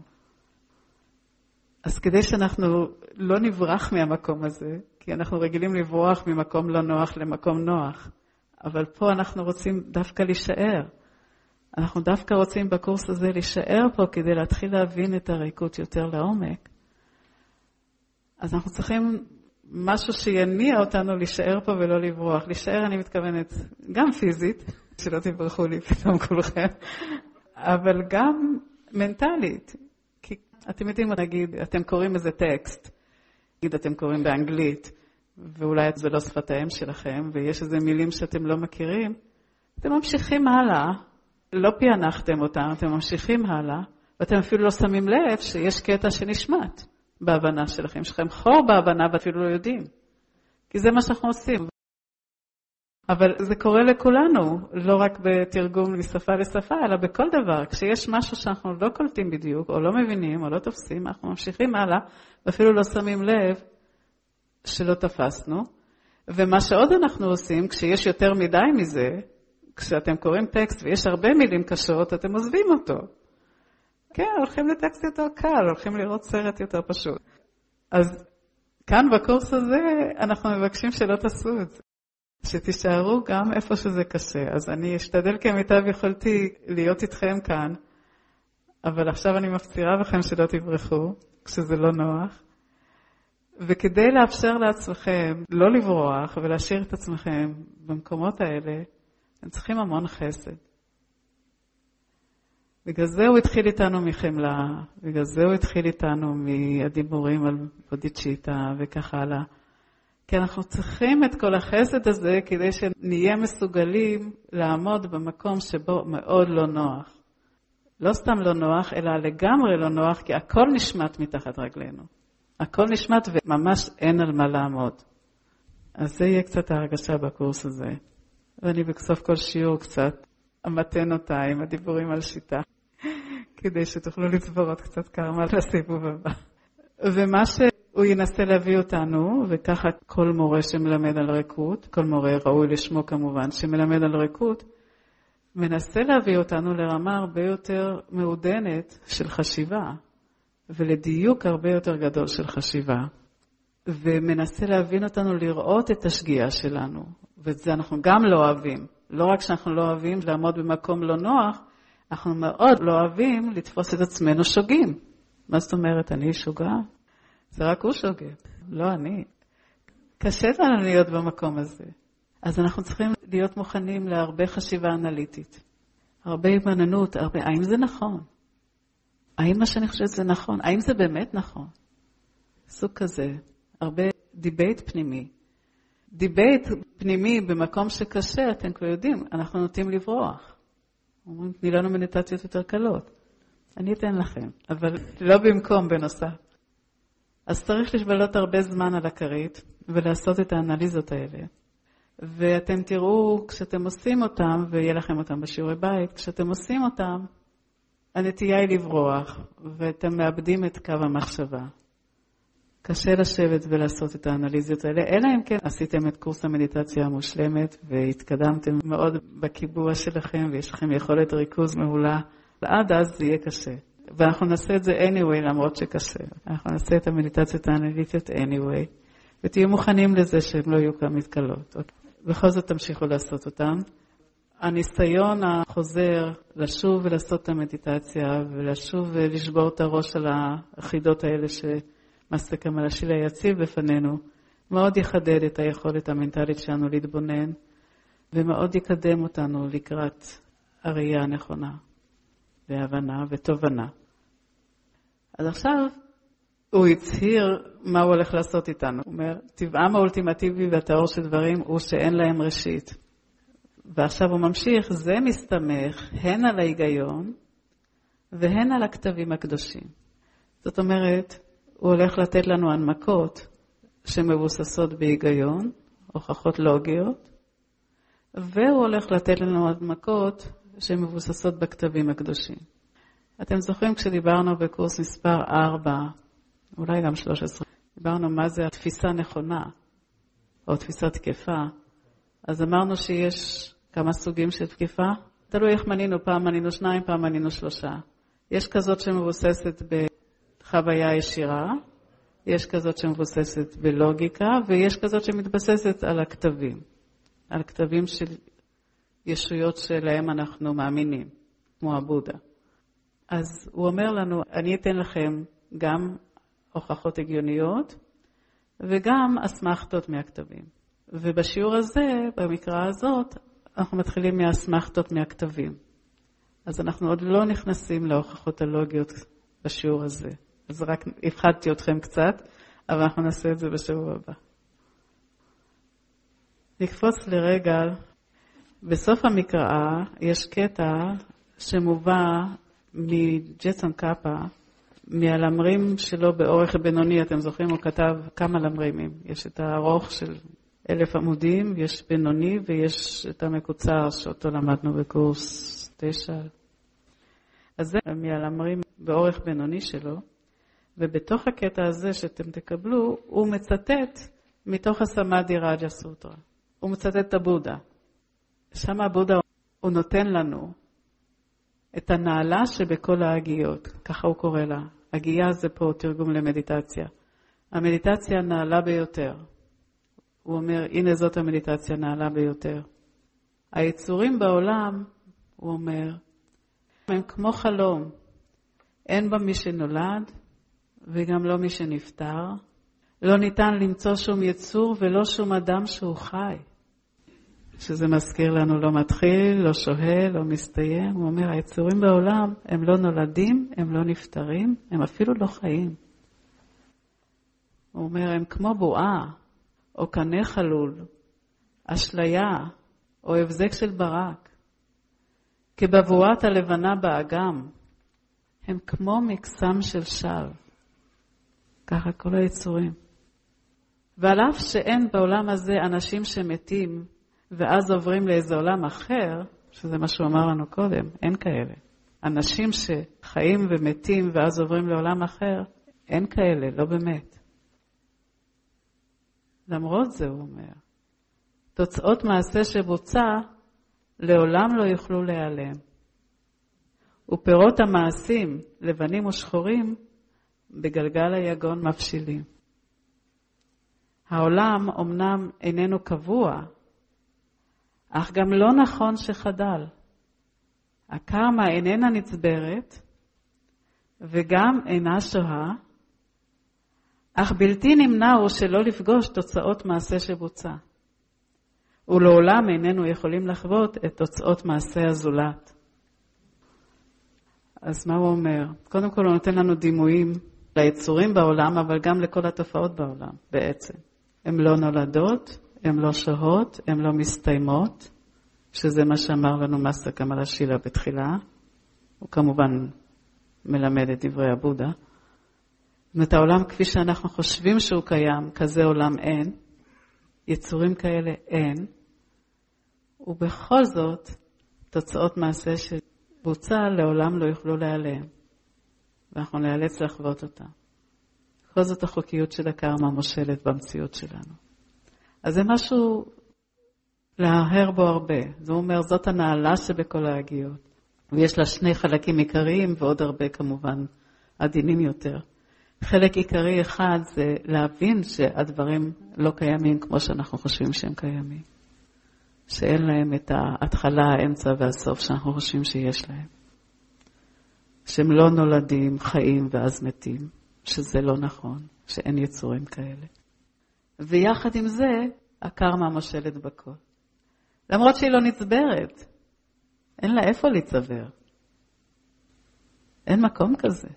אז כדי שאנחנו לא נברח מהמקום הזה, כי אנחנו רגילים לברוח ממקום לא נוח למקום נוח, אבל פה אנחנו רוצים דווקא להישאר. אנחנו דווקא רוצים בקורס הזה להישאר פה כדי להתחיל להבין את הריקות יותר לעומק. אז אנחנו צריכים משהו שיניע אותנו להישאר פה ולא לברוח. להישאר אני מתכוונת גם פיזית, שלא תברחו לי פתאום כולכם, אבל גם מנטלית. כי אתם יודעים, נגיד, אתם קוראים איזה טקסט, נגיד אתם קוראים באנגלית, ואולי זה לא שפת האם שלכם, ויש איזה מילים שאתם לא מכירים, אתם ממשיכים הלאה, לא פענחתם אותם, אתם ממשיכים הלאה, ואתם אפילו לא שמים לב שיש קטע שנשמט בהבנה שלכם. יש לכם חור בהבנה ואפילו לא יודעים. כי זה מה שאנחנו עושים. אבל זה קורה לכולנו, לא רק בתרגום משפה לשפה, אלא בכל דבר. כשיש משהו שאנחנו לא קולטים בדיוק, או לא מבינים, או לא תופסים, אנחנו ממשיכים הלאה, ואפילו לא שמים לב שלא תפסנו. ומה שעוד אנחנו עושים, כשיש יותר מדי מזה, כשאתם קוראים טקסט ויש הרבה מילים קשות, אתם עוזבים אותו. כן, הולכים לטקסט יותר קל, הולכים לראות סרט יותר פשוט. אז כאן בקורס הזה אנחנו מבקשים שלא תעשו את זה. שתישארו גם איפה שזה קשה. אז אני אשתדל כמיטב יכולתי להיות איתכם כאן, אבל עכשיו אני מפצירה בכם שלא תברחו, כשזה לא נוח. וכדי לאפשר לעצמכם לא לברוח ולהשאיר את עצמכם במקומות האלה, הם צריכים המון חסד. בגלל זה הוא התחיל איתנו מחמלה, בגלל זה הוא התחיל איתנו מהדיבורים על בודיצ'יטה וכך הלאה. כי אנחנו צריכים את כל החסד הזה כדי שנהיה מסוגלים לעמוד במקום שבו מאוד לא נוח. לא סתם לא נוח, אלא לגמרי לא נוח, כי הכל נשמט מתחת רגלינו. הכל נשמט וממש אין על מה לעמוד. אז זה יהיה קצת ההרגשה בקורס הזה. ואני בסוף כל שיעור קצת אמתן אותה עם הדיבורים על שיטה, כדי שתוכלו לצבור עוד קצת קרמה לסיבוב הבא. ומה שהוא ינסה להביא אותנו, וככה כל מורה שמלמד על ריקות, כל מורה ראוי לשמו כמובן, שמלמד על ריקות, מנסה להביא אותנו לרמה הרבה יותר מעודנת של חשיבה, ולדיוק הרבה יותר גדול של חשיבה. ומנסה להבין אותנו לראות את השגיאה שלנו, ואת זה אנחנו גם לא אוהבים. לא רק שאנחנו לא אוהבים לעמוד במקום לא נוח, אנחנו מאוד לא אוהבים לתפוס את עצמנו שוגים. מה זאת אומרת, אני שוגה? זה רק הוא שוגה, לא אני. קשה לנו להיות במקום הזה. אז אנחנו צריכים להיות מוכנים להרבה חשיבה אנליטית. הרבה התבוננות, הרבה, האם זה נכון? האם מה שאני חושבת זה נכון? האם זה באמת נכון? סוג כזה, הרבה דיבייט פנימי. דיבייט פנימי במקום שקשה, אתם כבר יודעים, אנחנו נוטים לברוח. אומרים, תני לנו מדיטציות יותר קלות. אני אתן לכם, אבל לא במקום, בנוסף. אז צריך לשבלות הרבה זמן על הכרית, ולעשות את האנליזות האלה. ואתם תראו, כשאתם עושים אותם, ויהיה לכם אותם בשיעורי בית, כשאתם עושים אותם, הנטייה היא לברוח, ואתם מאבדים את קו המחשבה. קשה לשבת ולעשות את האנליזיות האלה, אלא אם כן עשיתם את קורס המדיטציה המושלמת, והתקדמתם מאוד בקיבוע שלכם, ויש לכם יכולת ריכוז מעולה, ועד אז זה יהיה קשה. ואנחנו נעשה את זה anyway, למרות שקשה. אנחנו נעשה את המדיטציות האנליטיות anyway, ותהיו מוכנים לזה שהם לא יהיו כאן מתקלות. בכל זאת תמשיכו לעשות אותם. הניסיון החוזר לשוב ולעשות את המדיטציה, ולשוב ולשבור את הראש על החידות האלה שמסתכל על השיל היציב בפנינו, מאוד יחדד את היכולת המנטלית שלנו להתבונן, ומאוד יקדם אותנו לקראת הראייה הנכונה, והבנה ותובנה. אז עכשיו הוא הצהיר מה הוא הולך לעשות איתנו. הוא אומר, טבעם האולטימטיבי והטהור של דברים הוא שאין להם ראשית. ועכשיו הוא ממשיך, זה מסתמך הן על ההיגיון והן על הכתבים הקדושים. זאת אומרת, הוא הולך לתת לנו הנמקות שמבוססות בהיגיון, הוכחות לוגיות, והוא הולך לתת לנו הנמקות שמבוססות בכתבים הקדושים. אתם זוכרים כשדיברנו בקורס מספר ארבע, אולי גם שלוש עשרה, דיברנו מה זה התפיסה נכונה, או תפיסה תקפה. אז אמרנו שיש כמה סוגים של תקיפה. תלוי איך מנינו, פעם מנינו שניים, פעם מנינו שלושה. יש כזאת שמבוססת בחוויה ישירה, יש כזאת שמבוססת בלוגיקה, ויש כזאת שמתבססת על הכתבים. על כתבים של ישויות שלהם אנחנו מאמינים, כמו הבודה. אז הוא אומר לנו, אני אתן לכם גם הוכחות הגיוניות, וגם אסמכתות מהכתבים. ובשיעור הזה, במקרא הזאת, אנחנו מתחילים מהאסמכתות מהכתבים. אז אנחנו עוד לא נכנסים להוכחות הלוגיות בשיעור הזה. אז רק הפחדתי אתכם קצת, אבל אנחנו נעשה את זה בשיעור הבא. נקפוץ לרגע, בסוף המקרא יש קטע שמובא מג'סון קאפה, מהלמרים שלו באורך בינוני, אתם זוכרים, הוא כתב כמה למרימים. יש את הארוך של אלף עמודים, יש בינוני ויש את המקוצר שאותו למדנו בקורס תשע. אז זה מהלמרים באורך בינוני שלו, ובתוך הקטע הזה שאתם תקבלו, הוא מצטט מתוך הסמאדי רג'ה סוטרה. הוא מצטט את הבודה. שם הבודה הוא נותן לנו את הנעלה שבכל ההגיות, ככה הוא קורא לה. הגייה זה פה תרגום למדיטציה. המדיטציה הנעלה ביותר. הוא אומר, הנה זאת המדיטציה הנעלה ביותר. היצורים בעולם, הוא אומר, הם כמו חלום. אין בה מי שנולד וגם לא מי שנפטר. לא ניתן למצוא שום יצור ולא שום אדם שהוא חי. שזה מזכיר לנו לא מתחיל, לא שוהה, לא מסתיים. הוא אומר, היצורים בעולם הם לא נולדים, הם לא נפטרים, הם אפילו לא חיים. הוא אומר, הם כמו בועה, או קנה חלול, אשליה, או הבזק של ברק. כבבואת הלבנה באגם, הם כמו מקסם של שווא. ככה כל היצורים. ועל אף שאין בעולם הזה אנשים שמתים, ואז עוברים לאיזה עולם אחר, שזה מה שהוא אמר לנו קודם, אין כאלה. אנשים שחיים ומתים ואז עוברים לעולם אחר, אין כאלה, לא באמת. למרות זה, הוא אומר, תוצאות מעשה שבוצע לעולם לא יוכלו להיעלם. ופירות המעשים, לבנים ושחורים, בגלגל היגון מפשילים. העולם אמנם איננו קבוע, אך גם לא נכון שחדל. הקרמה איננה נצברת, וגם אינה שוהה, אך בלתי נמנע הוא שלא לפגוש תוצאות מעשה שבוצע. ולעולם איננו יכולים לחוות את תוצאות מעשה הזולת. אז מה הוא אומר? קודם כל הוא נותן לנו דימויים ליצורים בעולם, אבל גם לכל התופעות בעולם בעצם. הן לא נולדות, הן לא שוהות, הן לא מסתיימות, שזה מה שאמר לנו מסטר קמאלה שילה בתחילה. הוא כמובן מלמד את דברי הבודה. זאת העולם כפי שאנחנו חושבים שהוא קיים, כזה עולם אין, יצורים כאלה אין, ובכל זאת תוצאות מעשה שבוצע לעולם לא יוכלו להיעלם, ואנחנו נאלץ לחוות אותה. בכל זאת החוקיות של הקרמה מושלת במציאות שלנו. אז זה משהו להרהר בו הרבה. זה אומר, זאת הנעלה שבכל ההגיות. ויש לה שני חלקים עיקריים ועוד הרבה כמובן עדינים יותר. חלק עיקרי אחד זה להבין שהדברים לא קיימים כמו שאנחנו חושבים שהם קיימים. שאין להם את ההתחלה, האמצע והסוף שאנחנו חושבים שיש להם. שהם לא נולדים, חיים ואז מתים. שזה לא נכון, שאין יצורים כאלה. ויחד עם זה, הקרמה מושלת בכל. למרות שהיא לא נצברת. אין לה איפה להצבר. אין מקום כזה.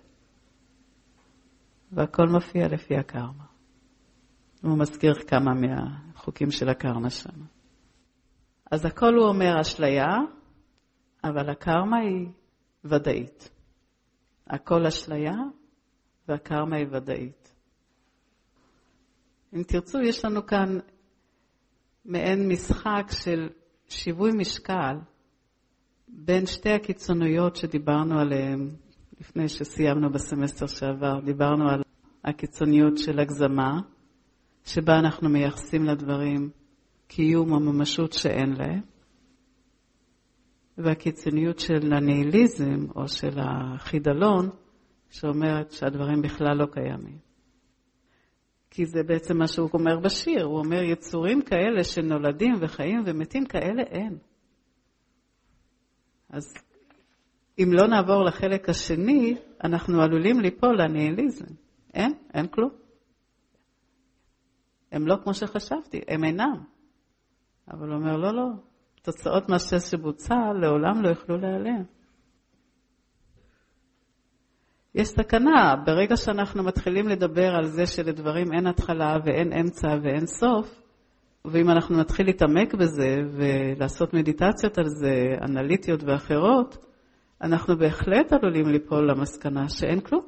והכל מופיע לפי הקרמה. הוא מזכיר כמה מהחוקים של הקרמה שם. אז הכל הוא אומר אשליה, אבל הקרמה היא ודאית. הכל אשליה, והקרמה היא ודאית. אם תרצו, יש לנו כאן מעין משחק של שיווי משקל בין שתי הקיצוניות שדיברנו עליהן לפני שסיימנו בסמסטר שעבר. דיברנו על הקיצוניות של הגזמה, שבה אנחנו מייחסים לדברים קיום או ממשות שאין להם, והקיצוניות של הניהיליזם או של החידלון, שאומרת שהדברים בכלל לא קיימים. כי זה בעצם מה שהוא אומר בשיר. הוא אומר, יצורים כאלה שנולדים וחיים ומתים כאלה אין. אז אם לא נעבור לחלק השני, אנחנו עלולים ליפול לניהיליזם. אין, אין כלום. הם לא כמו שחשבתי, הם אינם. אבל הוא אומר, לא, לא, תוצאות מעשה שבוצע לעולם לא יוכלו להיעלם. יש סכנה, ברגע שאנחנו מתחילים לדבר על זה שלדברים אין התחלה ואין אמצע ואין סוף, ואם אנחנו נתחיל להתעמק בזה ולעשות מדיטציות על זה, אנליטיות ואחרות, אנחנו בהחלט עלולים ליפול למסקנה שאין כלום.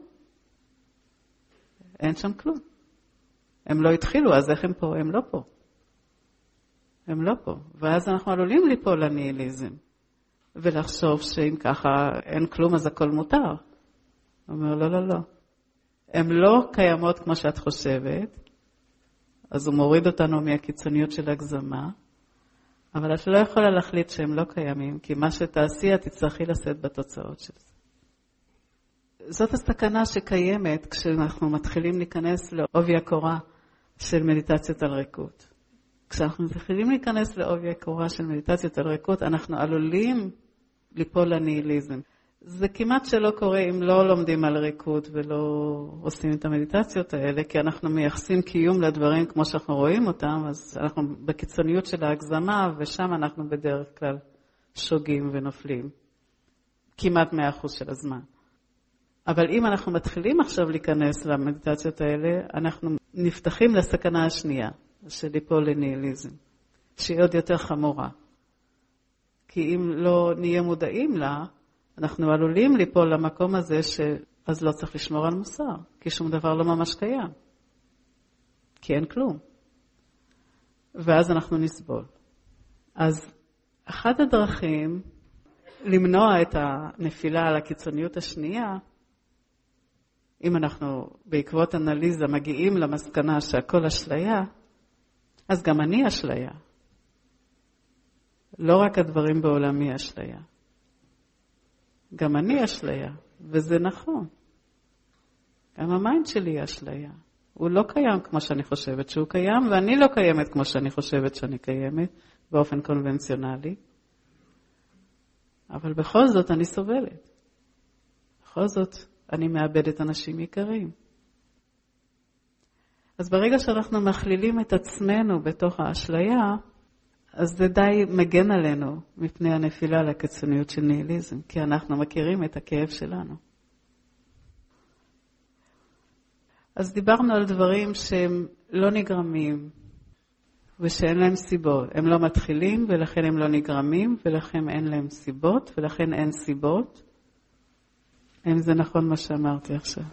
אין שם כלום. הם לא התחילו, אז איך הם פה? הם לא פה. הם לא פה. ואז אנחנו עלולים ליפול לניהיליזם. ולחשוב שאם ככה אין כלום, אז הכל מותר. הוא אומר, לא, לא, לא. הן לא קיימות כמו שאת חושבת, אז הוא מוריד אותנו מהקיצוניות של הגזמה, אבל את לא יכולה להחליט שהם לא קיימים, כי מה שתעשי, את תצטרכי לשאת בתוצאות של זה. זאת הסכנה שקיימת כשאנחנו מתחילים להיכנס לעובי הקורה של מדיטציות על ריקות. כשאנחנו מתחילים להיכנס לעובי הקורה של מדיטציות על ריקות, אנחנו עלולים ליפול לניהיליזם. זה כמעט שלא קורה אם לא לומדים על ריקות ולא עושים את המדיטציות האלה, כי אנחנו מייחסים קיום לדברים כמו שאנחנו רואים אותם, אז אנחנו בקיצוניות של ההגזמה, ושם אנחנו בדרך כלל שוגים ונופלים. כמעט מאה אחוז של הזמן. אבל אם אנחנו מתחילים עכשיו להיכנס למדיטציות האלה, אנחנו נפתחים לסכנה השנייה, של ליפול לניהיליזם, שהיא עוד יותר חמורה. כי אם לא נהיה מודעים לה, אנחנו עלולים ליפול למקום הזה שאז לא צריך לשמור על מוסר, כי שום דבר לא ממש קיים. כי אין כלום. ואז אנחנו נסבול. אז אחת הדרכים למנוע את הנפילה על הקיצוניות השנייה, אם אנחנו בעקבות אנליזה מגיעים למסקנה שהכל אשליה, אז גם אני אשליה. לא רק הדברים בעולמי אשליה. גם אני אשליה, וזה נכון. גם המיינד שלי אשליה. הוא לא קיים כמו שאני חושבת שהוא קיים, ואני לא קיימת כמו שאני חושבת שאני קיימת, באופן קונבנציונלי. אבל בכל זאת אני סובלת. בכל זאת אני מאבדת אנשים יקרים. אז ברגע שאנחנו מכלילים את עצמנו בתוך האשליה, אז זה די מגן עלינו מפני הנפילה לקיצוניות של ניהיליזם, כי אנחנו מכירים את הכאב שלנו. אז דיברנו על דברים שהם לא נגרמים ושאין להם סיבות. הם לא מתחילים ולכן הם לא נגרמים ולכן אין להם סיבות ולכן אין סיבות. האם זה נכון מה שאמרתי עכשיו?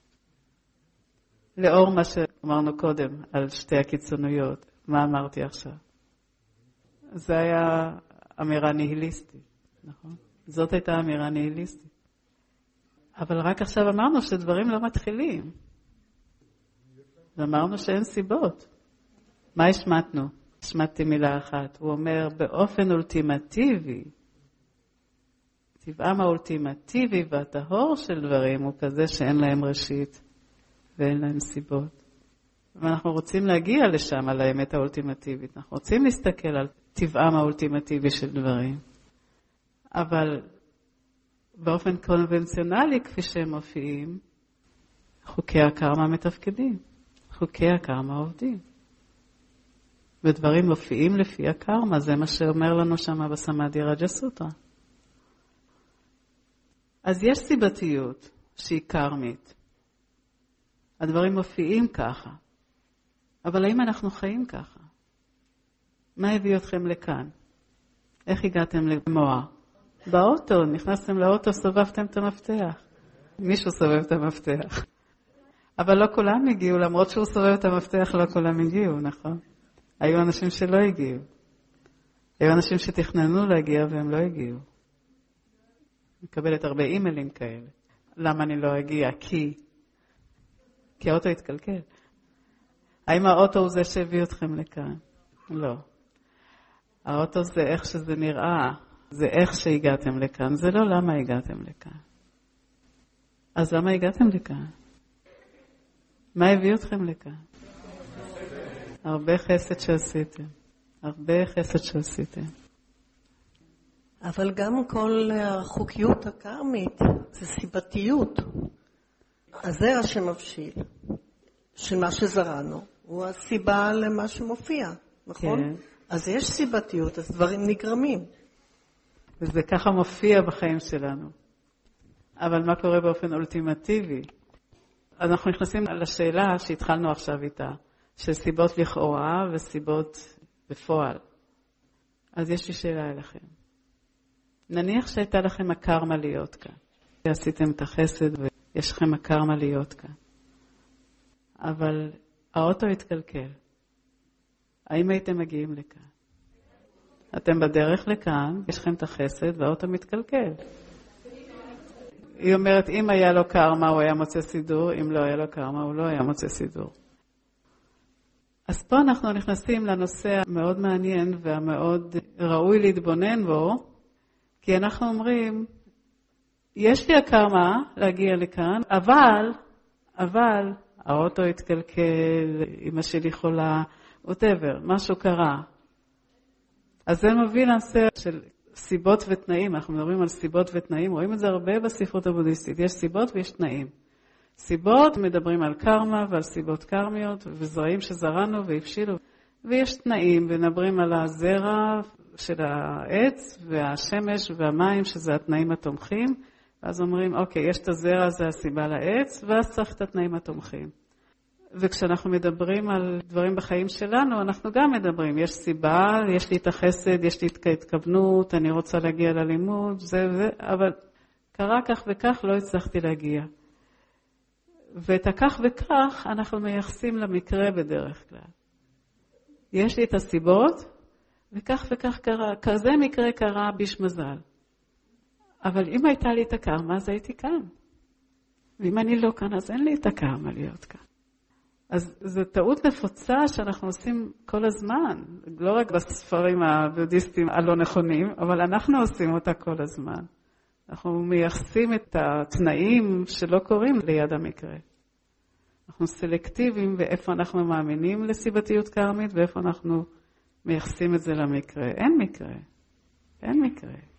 לאור מה שאמרנו קודם על שתי הקיצוניות, מה אמרתי עכשיו? זה היה אמירה ניהיליסטית, נכון? זאת הייתה אמירה ניהיליסטית. אבל רק עכשיו אמרנו שדברים לא מתחילים. ואמרנו שאין סיבות. מה השמטנו? השמטתי מילה אחת. הוא אומר באופן אולטימטיבי, טבעם האולטימטיבי והטהור של דברים הוא כזה שאין להם ראשית ואין להם סיבות. ואנחנו רוצים להגיע לשם על האמת האולטימטיבית. אנחנו רוצים להסתכל על טבעם האולטימטיבי של דברים. אבל באופן קונבנציונלי, כפי שהם מופיעים, חוקי הקרמה מתפקדים. חוקי הקרמה עובדים. ודברים מופיעים לפי הקרמה, זה מה שאומר לנו שם בסמאדי רג'ה סוטרה. אז יש סיבתיות שהיא קרמית. הדברים מופיעים ככה. אבל האם אנחנו חיים ככה? מה הביא אתכם לכאן? איך הגעתם למועה? באוטו, נכנסתם לאוטו, סובבתם את המפתח. מישהו סובב את המפתח. אבל לא כולם הגיעו, למרות שהוא סובב את המפתח, לא כולם הגיעו, נכון? היו אנשים שלא הגיעו. היו אנשים שתכננו להגיע והם לא הגיעו. מקבלת הרבה אימיילים כאלה. למה אני לא אגיע? כי... כי האוטו התקלקל. האם האוטו הוא זה שהביא אתכם לכאן? לא. האוטו זה איך שזה נראה. זה איך שהגעתם לכאן. זה לא למה הגעתם לכאן. אז למה הגעתם לכאן? מה הביא אתכם לכאן? הרבה חסד שעשיתם. הרבה חסד שעשיתם. אבל גם כל החוקיות הקרמית זה סיבתיות. הזרע שמבשיל, של מה שזרענו, הוא הסיבה למה שמופיע, נכון? כן. אז יש סיבתיות, אז דברים נגרמים. וזה ככה מופיע בחיים שלנו. אבל מה קורה באופן אולטימטיבי? אנחנו נכנסים לשאלה שהתחלנו עכשיו איתה, של סיבות לכאורה וסיבות בפועל. אז יש לי שאלה אליכם. נניח שהייתה לכם הקרמה להיות כאן. עשיתם את החסד ויש לכם הקרמה להיות כאן. אבל האוטו התקלקל. האם הייתם מגיעים לכאן? אתם בדרך לכאן, יש לכם את החסד והאוטו מתקלקל. היא אומרת, אם היה לו קרמה הוא היה מוצא סידור, אם לא היה לו קרמה הוא לא היה מוצא סידור. אז פה אנחנו נכנסים לנושא המאוד מעניין והמאוד ראוי להתבונן בו, כי אנחנו אומרים, יש לי הקרמה להגיע לכאן, אבל, אבל, האוטו התקלקל, אמא שלי חולה, whatever, משהו קרה. אז זה מביא לנושא של סיבות ותנאים, אנחנו מדברים על סיבות ותנאים, רואים את זה הרבה בספרות הבודהיסטית, יש סיבות ויש תנאים. סיבות מדברים על קרמה ועל סיבות קרמיות וזרעים שזרענו והפשילו, ויש תנאים ומדברים על הזרע של העץ והשמש והמים שזה התנאים התומכים, ואז אומרים אוקיי, יש את הזרע, זה הסיבה לעץ, ואז צריך את התנאים התומכים. וכשאנחנו מדברים על דברים בחיים שלנו, אנחנו גם מדברים, יש סיבה, יש לי את החסד, יש לי את ההתכוונות, אני רוצה להגיע ללימוד, זה וזה, אבל קרה כך וכך, לא הצלחתי להגיע. ואת הכך וכך אנחנו מייחסים למקרה בדרך כלל. יש לי את הסיבות, וכך וכך קרה, כזה מקרה קרה ביש מזל. אבל אם הייתה לי את הקרמה, אז הייתי כאן. ואם אני לא כאן, אז אין לי את הקרמה להיות כאן. אז זו טעות נפוצה שאנחנו עושים כל הזמן, לא רק בספרים הבודהיסטיים הלא נכונים, אבל אנחנו עושים אותה כל הזמן. אנחנו מייחסים את התנאים שלא קורים ליד המקרה. אנחנו סלקטיביים ואיפה אנחנו מאמינים לסיבתיות קרמית ואיפה אנחנו מייחסים את זה למקרה. אין מקרה. אין מקרה.